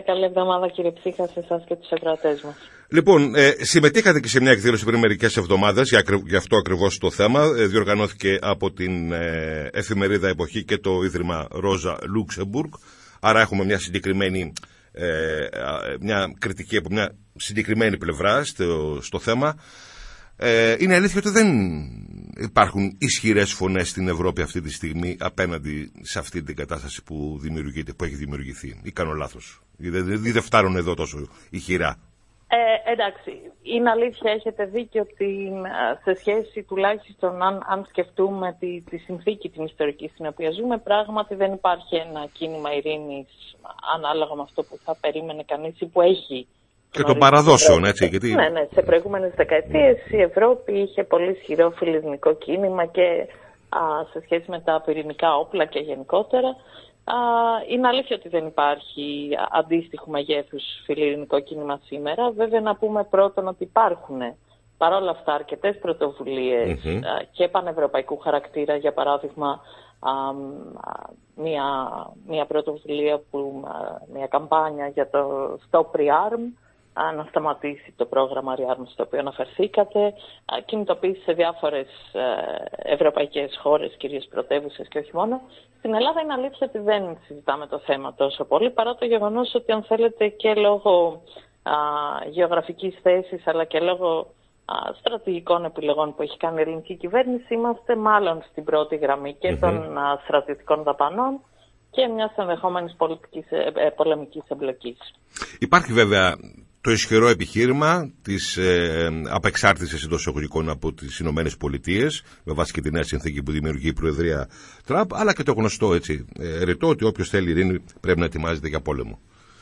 καλή εβδομάδα κύριε Ψύχα σε εσάς και τους ακροατές μας. Λοιπόν, συμμετείχατε και σε μια εκδήλωση πριν μερικές εβδομάδες, για αυτό ακριβώς το θέμα. Διοργανώθηκε από την εφημερίδα Εποχή και το Ίδρυμα Ρόζα Λούξεμπουργκ. Άρα έχουμε μια συγκεκριμένη μια κριτική από μια συγκεκριμένη πλευρά στο θέμα. Είναι αλήθεια ότι δεν υπάρχουν ισχυρές φωνές στην Ευρώπη αυτή τη στιγμή απέναντι σε αυτή την κατάσταση που έχει δημιουργηθεί. Ή κάνω λάθος? Δεν φτάνουν εδώ τόσο ηχηρά. Εντάξει, είναι αλήθεια, έχετε δίκιο ότι σε σχέση τουλάχιστον αν σκεφτούμε τη συνθήκη την ιστορική στην οποία ζούμε, πράγματι δεν υπάρχει ένα κίνημα ειρήνης ανάλογα με αυτό που θα περίμενε κανείς ή που έχει. Και των παραδόσεων, έτσι. Γιατί... Ναι, σε προηγούμενες δεκαετίες η Ευρώπη είχε πολύ ισχυρό φιλελληνικό κίνημα και σε σχέση με τα πυρηνικά όπλα και γενικότερα. Είναι αλήθεια ότι δεν υπάρχει αντίστοιχο μεγέθους φιλελληνικό κίνημα σήμερα. Βέβαια να πούμε πρώτον ότι υπάρχουν παρόλα αυτά αρκετές πρωτοβουλίες και πανευρωπαϊκού χαρακτήρα. Για παράδειγμα μια πρωτοβουλία, μια καμπάνια για το Stop Rearm, να σταματήσει το πρόγραμμα Rearm στο οποίο αναφερθήκατε, κινητοποίηση σε διάφορες ευρωπαϊκές χώρες, κυρίως πρωτεύουσες και όχι μόνο. Στην Ελλάδα είναι αλήθεια ότι δεν συζητάμε το θέμα τόσο πολύ, παρά το γεγονός ότι αν θέλετε και λόγω γεωγραφικής θέσης αλλά και λόγω στρατηγικών επιλογών που έχει κάνει η ελληνική κυβέρνηση, είμαστε μάλλον στην πρώτη γραμμή και των στρατιωτικών δαπανών και μιας ενδεχόμενης πολεμικής εμπλοκής. Υπάρχει βέβαια το ισχυρό επιχείρημα της απεξάρτησης εντός εισαγωγικών από τις Ηνωμένες Πολιτείες, με βάση και τη νέα συνθήκη που δημιουργεί η Προεδρία Τραμπ, αλλά και το γνωστό ρητό ότι όποιος θέλει ειρήνη πρέπει να ετοιμάζεται για πόλεμο.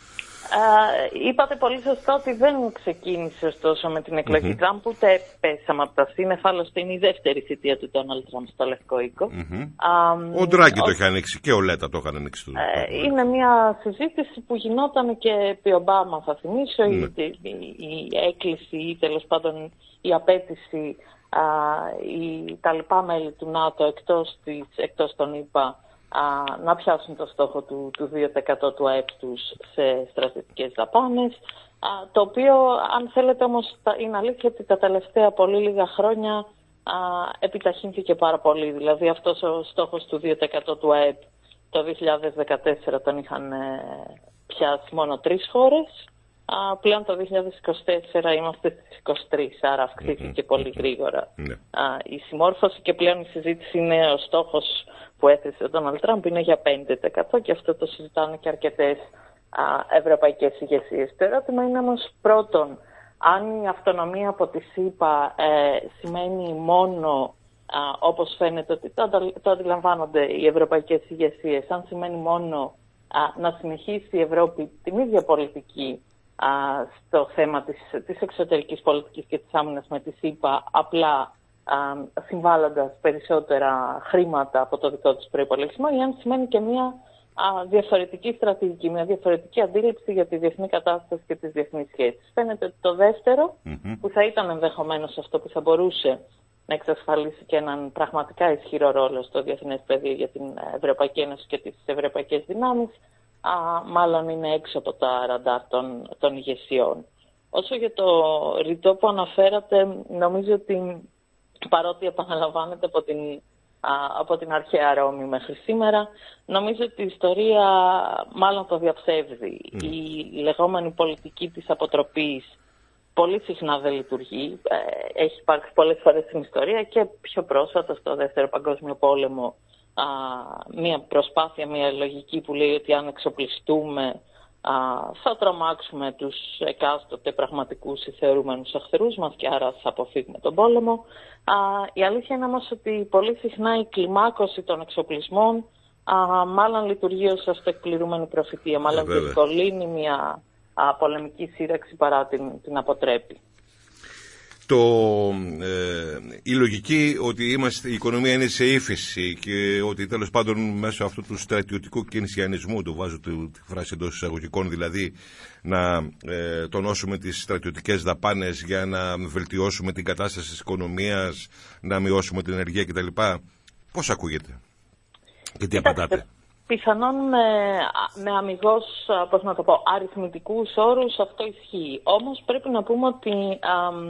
Είπατε πολύ σωστά ότι δεν ξεκίνησε ωστόσο με την εκλογή Τραμπ, ούτε πέσαμε από τα σύννεφα, άλλωστε είναι η δεύτερη θητεία του Ντόναλντ Τραμπ στο Λευκό Οίκο. Ο Ντράγκη το είχε ανοίξει και ο Λέτα το είχαν ανοίξει. Είναι μια συζήτηση που γινόταν και επί Ομπάμα, θα θυμίσω, η έκκληση ή τέλος πάντων η απέτηση τα λοιπά μέλη του ΝΑΤΟ εκτός των ΗΠΑ να πιάσουν το στόχο του 2% του ΑΕΠ τους σε στρατιωτικές δαπάνες, το οποίο αν θέλετε όμως είναι αλήθεια ότι τα τελευταία πολύ λίγα χρόνια επιταχύνθηκε πάρα πολύ. Δηλαδή αυτός ο στόχος του 2% του ΑΕΠ το 2014 τον είχαν πιάσει μόνο 3 χώρες. Πλέον το 2024 είμαστε στις 23, άρα αυξήθηκε πολύ γρήγορα η συμμόρφωση και πλέον η συζήτηση είναι ο στόχος που έθεσε ο Ντόναλντ Τραμπ είναι για 5% και αυτό το συζητάνε και αρκετές ευρωπαϊκές ηγεσίες. Το ερώτημα είναι όμως πρώτον, αν η αυτονομία από τη ΣΥΠΑ σημαίνει μόνο, όπως φαίνεται ότι το αντιλαμβάνονται οι ευρωπαϊκές ηγεσίες, αν σημαίνει μόνο να συνεχίσει η Ευρώπη την ίδια πολιτική στο θέμα της εξωτερικής πολιτικής και της άμυνας με τη ΣΥΠΑ, απλά συμβάλλοντας περισσότερα χρήματα από το δικό τους προϋπολογισμό, ή αν σημαίνει και μια διαφορετική στρατηγική, μια διαφορετική αντίληψη για τη διεθνή κατάσταση και τις διεθνείς σχέσεις. Φαίνεται ότι το δεύτερο, που θα ήταν ενδεχομένως αυτό που θα μπορούσε να εξασφαλίσει και έναν πραγματικά ισχυρό ρόλο στο διεθνές πεδίο για την Ευρωπαϊκή Ένωση και τις ευρωπαϊκές δυνάμεις, μάλλον είναι έξω από τα ραντάρ των ηγεσιών. Όσο για το ρητό που αναφέρατε, νομίζω ότι παρότι επαναλαμβάνεται από την αρχαία Ρώμη μέχρι σήμερα, νομίζω ότι η ιστορία μάλλον το διαψεύδει. Η λεγόμενη πολιτική της αποτροπής πολύ συχνά δεν λειτουργεί. Έχει υπάρξει πολλές φορές στην ιστορία και πιο πρόσφατα στο Δεύτερο Παγκόσμιο Πόλεμο μια προσπάθεια, μια λογική που λέει ότι αν εξοπλιστούμε θα τρομάξουμε τους εκάστοτε πραγματικούς ή θεωρούμενους εχθρούς μας και άρα θα αποφύγουμε τον πόλεμο. Η αλήθεια είναι όμως ότι πολύ συχνά η κλιμάκωση των εξοπλισμών μάλλον λειτουργεί ως αυτοεκπληρούμενη προφητεία, μάλλον διευκολύνει μια πολεμική σύραξη παρά την αποτρέπει. Η λογική ότι η οικονομία είναι σε ύφεση και ότι τέλος πάντων μέσω αυτού του στρατιωτικού κενσιανισμού, το βάζω τη φράση εντός εισαγωγικών, δηλαδή να τονώσουμε τις στρατιωτικές δαπάνες για να βελτιώσουμε την κατάσταση της οικονομίας, να μειώσουμε την ενεργεία κτλ. Πώς ακούγεται και τι απαντάτε? Πιθανόν με αμιγώς, πώς να το πω, αριθμητικούς όρους αυτό ισχύει. Όμως πρέπει να πούμε ότι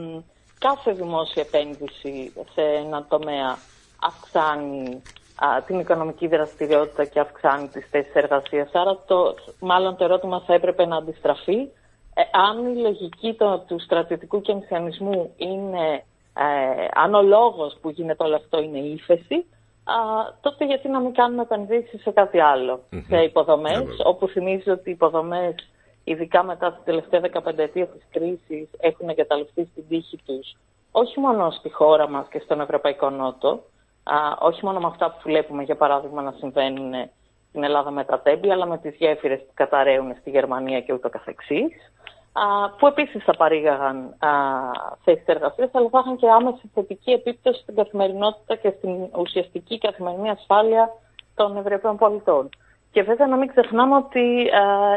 κάθε δημόσια επένδυση σε ένα τομέα αυξάνει την οικονομική δραστηριότητα και αυξάνει τις θέσεις εργασίας. Άρα μάλλον το ερώτημα θα έπρεπε να αντιστραφεί. Αν η λογική του στρατιωτικού κενσιανισμού είναι, αν ο λόγος που γίνεται όλο αυτό είναι η ύφεση, τότε γιατί να μην κάνουμε επενδύσεις σε κάτι άλλο, σε υποδομές, όπου θυμίζω ότι οι υποδομές, ειδικά μετά την τελευταία 15 ετία της κρίσης, έχουν εγκαταλειφθεί στην τύχη τους, όχι μόνο στη χώρα μας και στον Ευρωπαϊκό Νότο, όχι μόνο με αυτά που βλέπουμε, για παράδειγμα, να συμβαίνουν στην Ελλάδα με τα τέμπη, αλλά με τις γέφυρες που καταραίουν στη Γερμανία και ούτω καθεξής, που επίσης θα παρήγαγαν θέσεις εργασίας, αλλά θα είχαν και άμεση θετική επίπτωση στην καθημερινότητα και στην ουσιαστική καθημερινή ασφάλεια των Ευρωπαίων πολιτών. Και βέβαια να μην ξεχνάμε ότι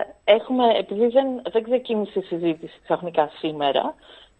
επειδή δεν ξεκίνησε η συζήτηση ξαφνικά σήμερα,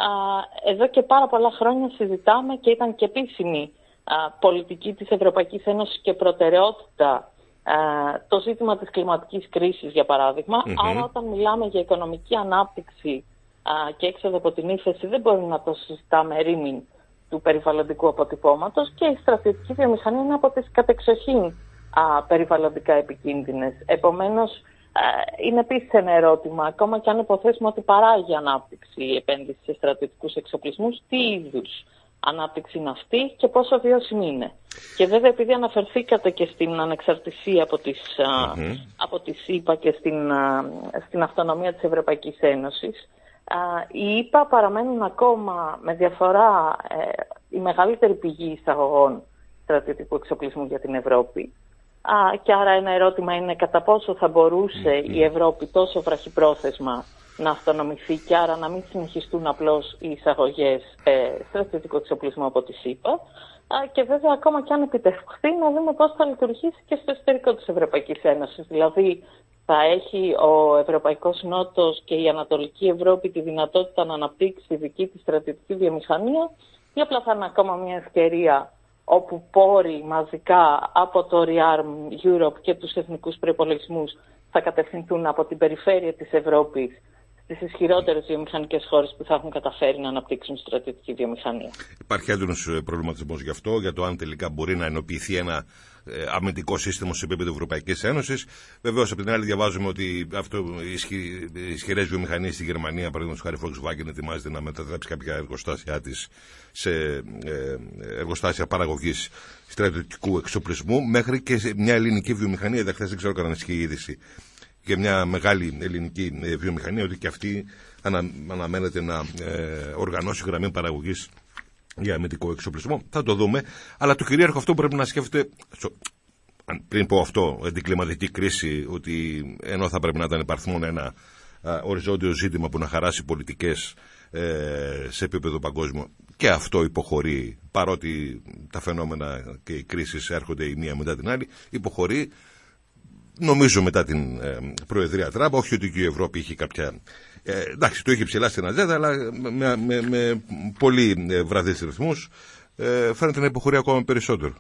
εδώ και πάρα πολλά χρόνια συζητάμε και ήταν και επίσημη πολιτική της Ευρωπαϊκής Ένωσης και προτεραιότητα το ζήτημα της κλιματικής κρίσης, για παράδειγμα. Άρα όταν μιλάμε για οικονομική ανάπτυξη και έξοδο από την ύφεση, δεν μπορεί να το συζητάμε ρήμην του περιβαλλοντικού αποτυπώματος, και η στρατιωτική βιομηχανία είναι από τις κατεξοχήν περιβαλλοντικά επικίνδυνες. Επομένως, είναι επίσης ένα ερώτημα, ακόμα και αν υποθέσουμε ότι παράγει ανάπτυξη η επένδυση σε στρατιωτικούς εξοπλισμούς, τι είδους ανάπτυξη είναι αυτή και πόσο βιώσιμη είναι. Και βέβαια, επειδή αναφερθήκατε και στην ανεξαρτησία από τη ΣΥΠΑ και στην αυτονομία της Ευρωπαϊκής Ένωσης, οι ΙΠΑ παραμένουν ακόμα με διαφορά η μεγαλύτερη πηγή εισαγωγών στρατιωτικού εξοπλισμού για την Ευρώπη. Και άρα ένα ερώτημα είναι κατά πόσο θα μπορούσε η Ευρώπη τόσο βραχυπρόθεσμα να αυτονομηθεί και άρα να μην συνεχιστούν απλώς οι εισαγωγές στρατιωτικού εξοπλισμού από τη ΣΥΠΑ. Και βέβαια, ακόμα και αν επιτευχθεί, να δούμε πώς θα λειτουργήσει και στο εσωτερικό της Ευρωπαϊκής Ένωσης. Δηλαδή, θα έχει ο Ευρωπαϊκός Νότος και η Ανατολική Ευρώπη τη δυνατότητα να αναπτύξει δική της στρατιωτική βιομηχανία, ή απλά θα είναι ακόμα μια ευκαιρία όπου πόροι μαζικά από το Rearm Europe και τους εθνικούς προϋπολογισμούς θα κατευθυνθούν από την περιφέρεια της Ευρώπης στις ισχυρότερες βιομηχανικές χώρες που θα έχουν καταφέρει να αναπτύξουν στρατιωτική βιομηχανία. Υπάρχει έντονος προβληματισμός γι' αυτό, για το αν τελικά μπορεί να ενοποιηθεί ένα αμυντικό σύστημα σε επίπεδο Ευρωπαϊκής Ένωσης. Βεβαίως, από την άλλη, διαβάζουμε ότι οι ισχυρές βιομηχανίες στη Γερμανία, παραδείγματος χάρη Volkswagen, ετοιμάζεται να μετατρέψει κάποια εργοστάσια της σε εργοστάσια παραγωγής στρατιωτικού εξοπλισμού, μέχρι και σε μια ελληνική βιομηχανία. Χθες δεν ξέρω κανένα ισχύει η είδηση για μια μεγάλη ελληνική βιομηχανία, ότι και αυτή αναμένεται να οργανώσει γραμμή παραγωγής για αμυντικό εξοπλισμό. Θα το δούμε. Αλλά το κυρίαρχο αυτό πρέπει να σκέφτεται, πριν πω αυτό, την κλιματική κρίση, ότι ενώ θα πρέπει να ήταν υπαρθμόν ένα οριζόντιο ζήτημα που να χαράσει πολιτικές σε επίπεδο παγκόσμιο, και αυτό υποχωρεί, παρότι τα φαινόμενα και οι κρίσεις έρχονται η μία μετά την άλλη, υποχωρεί. Νομίζω μετά την Προεδρία Τραμπ, όχι ότι και η Ευρώπη είχε κάποια. Εντάξει, το είχε ψηλά στην ατζέντα, αλλά με πολύ βραδείς ρυθμούς φαίνεται να υποχωρεί ακόμα περισσότερο.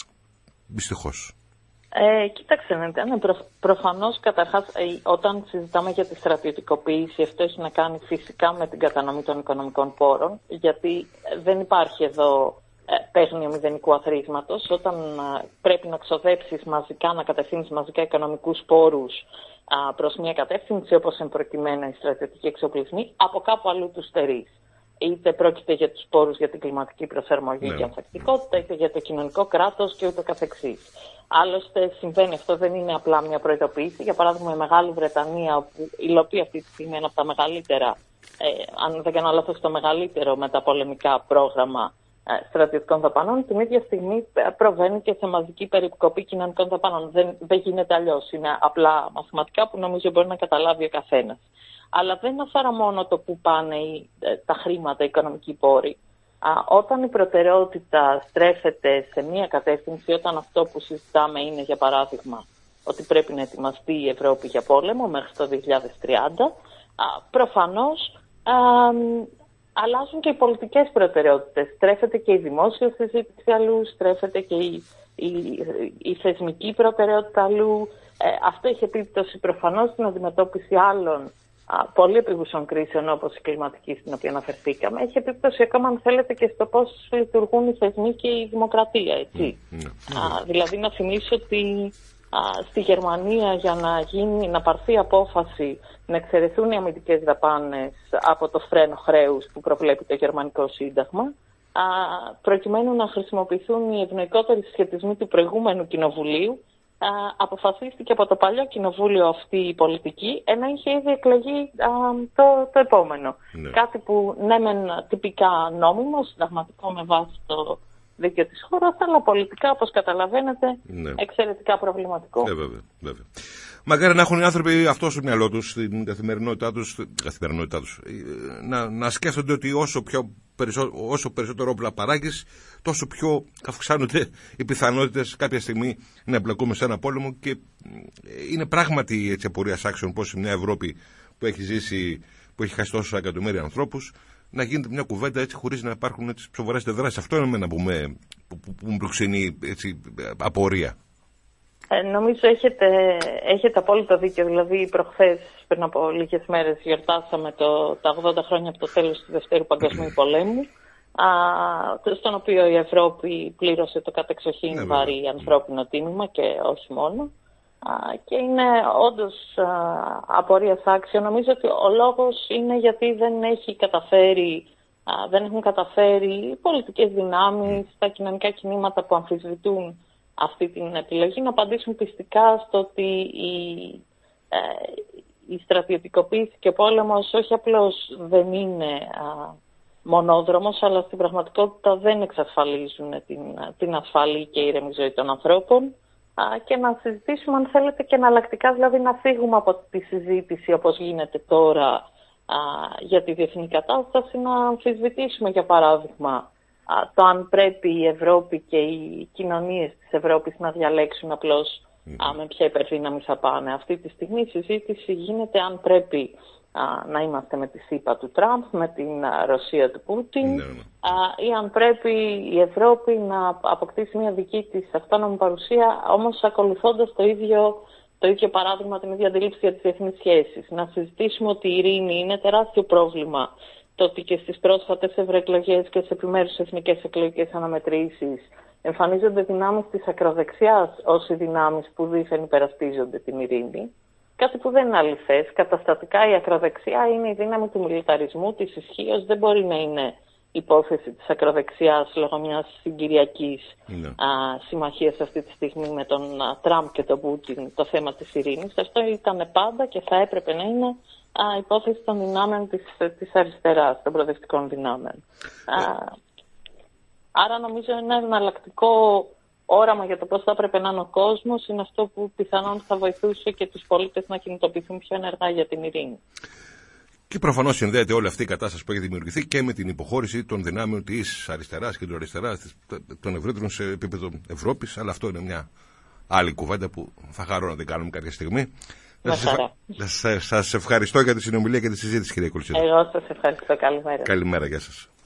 Δυστυχώς. Κοίταξε, προφανώς καταρχάς όταν συζητάμε για τη στρατιωτικοποίηση, αυτό έχει να κάνει φυσικά με την κατανομή των οικονομικών πόρων, γιατί δεν υπάρχει εδώ παίγνιο μηδενικού αθροίσματος. Όταν πρέπει να ξοδέψεις μαζικά, να κατευθύνεις μαζικά οικονομικούς πόρους προς μια κατεύθυνση, όπως εν προκειμένου οι στρατιωτικοί εξοπλισμοί, από κάπου αλλού τους στερείς. Είτε πρόκειται για τους πόρους για την κλιματική προσαρμογή και ανθεκτικότητα, είτε για το κοινωνικό κράτος και ούτω καθεξής. Άλλωστε συμβαίνει αυτό, δεν είναι απλά μια προειδοποίηση. Για παράδειγμα, η Μεγάλη Βρετανία, που υλοποιεί αυτή τη στιγμή ένα από τα μεγαλύτερα, αν δεν κάνω λάθος, το μεγαλύτερο μεταπολεμικά πρόγραμμα στρατιωτικών δαπανών, την ίδια στιγμή προβαίνει και σε μαζική περικοπή κοινωνικών δαπανών. Δεν γίνεται αλλιώς. Είναι απλά μαθηματικά που νομίζω μπορεί να καταλάβει ο καθένας. Αλλά δεν αφορά μόνο το που πάνε τα χρήματα, οι οικονομικοί πόροι. Όταν η προτεραιότητα στρέφεται σε μία κατεύθυνση, όταν αυτό που συζητάμε είναι, για παράδειγμα, ότι πρέπει να ετοιμαστεί η Ευρώπη για πόλεμο μέχρι το 2030, προφανώς αλλάζουν και οι πολιτικές προτεραιότητες. Στρέφεται και η δημόσια συζήτηση αλλού, στρέφεται και η η θεσμική προτεραιότητα αλλού. Αυτό έχει επίπτωση προφανώς στην αντιμετώπιση άλλων πολύ επίγουσων κρίσεων, όπως η κλιματική, στην οποία αναφερθήκαμε. Έχει επίπτωση ακόμα, αν θέλετε, και στο πώς λειτουργούν οι θεσμοί και η δημοκρατία, έτσι. Δηλαδή, να θυμίσω ότι στη Γερμανία, για να πάρθει απόφαση να εξαιρεθούν οι αμυντικές δαπάνες από το φρένο χρέους που προβλέπει το Γερμανικό Σύνταγμα, προκειμένου να χρησιμοποιηθούν οι ευνοϊκότεροι συσχετισμοί του προηγούμενου κοινοβουλίου, αποφασίστηκε από το παλιό κοινοβούλιο αυτή η πολιτική, ενώ είχε ήδη εκλεγεί το επόμενο. Ναι. Κάτι που ναι μεν τυπικά νόμιμο, συνταγματικό με βάση το δίκαιο της χώρας, αλλά πολιτικά, όπως καταλαβαίνετε, ναι, εξαιρετικά προβληματικό. Βέβαια. Μακάρι να έχουν οι άνθρωποι αυτό στο μυαλό τους, στην καθημερινότητά τους, να σκέφτονται ότι όσο περισσότερο όπλα παράγεις, τόσο πιο αυξάνονται οι πιθανότητες κάποια στιγμή να εμπλακούμε σε ένα πόλεμο, και είναι πράγματι έτσι απορίας άξιων πως μια Ευρώπη που έχει χάσει τόσα εκατομμύρια ανθρώπους, να γίνεται μια κουβέντα έτσι χωρίς να υπάρχουν σοβαρές δράσεις. Αυτό είναι εμένα που μου προξενεί έτσι απορία. Νομίζω έχετε απόλυτο δίκιο. Δηλαδή, προχθές, πριν από λίγες μέρες, γιορτάσαμε τα 80 χρόνια από το τέλος του Δευτέρου Παγκοσμίου Πολέμου, στον οποίο η Ευρώπη πλήρωσε το κατεξοχήν βαρύ ανθρώπινο τίμημα και όχι μόνο. Και είναι όντως απορίας άξιο. Νομίζω ότι ο λόγος είναι γιατί δεν έχουν καταφέρει οι πολιτικές δυνάμεις, τα κοινωνικά κινήματα που αμφισβητούν αυτή την επιλογή, να απαντήσουν πιστικά στο ότι η στρατιωτικοποίηση και ο πόλεμος όχι απλώς δεν είναι μονόδρομος, αλλά στην πραγματικότητα δεν εξασφαλίζουν την ασφαλή και ήρεμη ζωή των ανθρώπων, και να συζητήσουμε, αν θέλετε, και εναλλακτικά, δηλαδή να φύγουμε από τη συζήτηση όπως γίνεται τώρα για τη διεθνή κατάσταση, να αμφισβητήσουμε, για παράδειγμα, το αν πρέπει η Ευρώπη και οι κοινωνίες της Ευρώπης να διαλέξουν απλώς με ποια υπερδύναμη θα πάνε. Αυτή τη στιγμή η συζήτηση γίνεται αν πρέπει να είμαστε με τη ΣΥΠΑ του Τραμπ, με την Ρωσία του Πούτιν, ή αν πρέπει η Ευρώπη να αποκτήσει μια δική της αυτόνομη παρουσία, όμως ακολουθώντας το ίδιο παράδειγμα, την ίδια αντίληψη για τις διεθνείς σχέσεις. Να συζητήσουμε ότι η ειρήνη είναι τεράστιο πρόβλημα. Το ότι και στις πρόσφατες ευρωεκλογές και σε επιμέρους εθνικές εκλογικές αναμετρήσεις εμφανίζονται δυνάμεις της ακροδεξιάς ως οι δυνάμεις που δήθεν υπερασπίζονται την ειρήνη. Κάτι που δεν είναι αληθές. Καταστατικά η ακροδεξιά είναι η δύναμη του μιλιταρισμού, της ισχύως. Δεν μπορεί να είναι υπόθεση της ακροδεξιάς λόγω μιας συγκυριακής συμμαχίας αυτή τη στιγμή με τον Τραμπ και τον Πούτιν το θέμα της ειρήνης. Αυτό ήταν πάντα και θα έπρεπε να είναι υπόθεση των δυνάμεων της αριστεράς, των προοδευτικών δυνάμεων. Άρα νομίζω ένα εναλλακτικό όραμα για το πώς θα έπρεπε να είναι ο κόσμος είναι αυτό που πιθανόν θα βοηθούσε και τους πολίτες να κινητοποιηθούν πιο ενεργά για την ειρήνη. Και προφανώς συνδέεται όλη αυτή η κατάσταση που έχει δημιουργηθεί και με την υποχώρηση των δυνάμεων της αριστεράς και του αριστεράς, των ευρύτερων σε επίπεδο Ευρώπης, αλλά αυτό είναι μια άλλη κουβέντα που θα χαρώ να την κάνουμε κάποια στιγμή. Σας ευχαριστώ για τη συνομιλία και τη συζήτηση, κυρία Κολυσίδου. Εγώ σας ευχαριστώ. Καλημέρα. Καλημέρα, γεια σας.